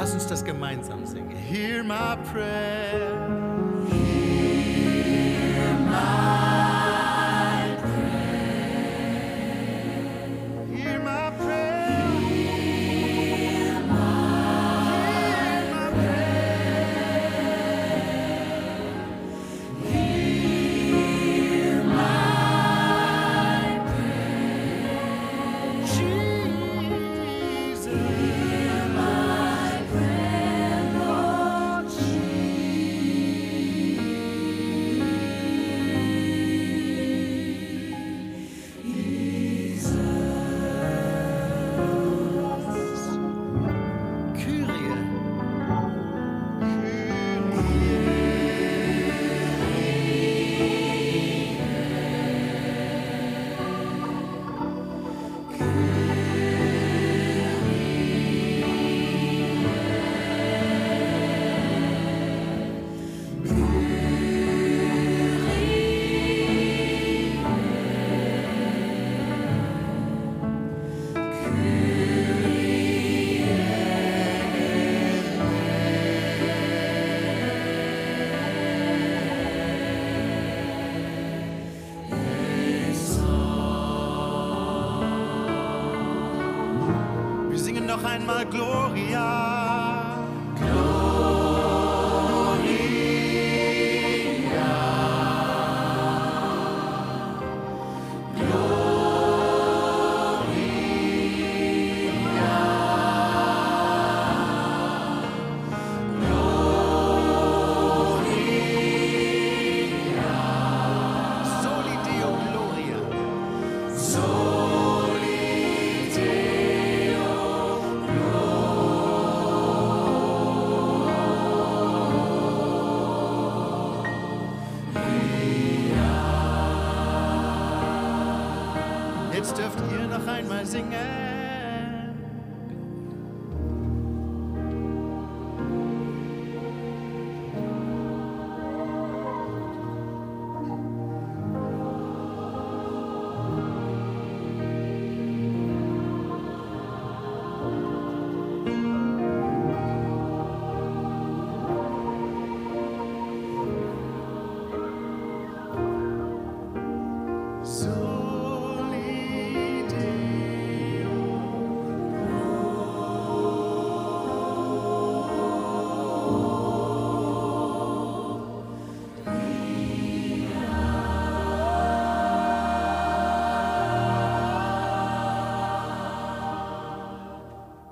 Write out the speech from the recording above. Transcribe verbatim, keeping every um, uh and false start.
Lass uns das gemeinsam singen. Hear my prayer. Hear my prayer. Hear my prayer. Hear my prayer. Hear my prayer. Jesus. Hear my prayer, Lord Jesus. Kyrie. Wir singen noch einmal Gloria. Soli Deo Gloria. Soli Deo Jetzt dürft ihr noch einmal singen.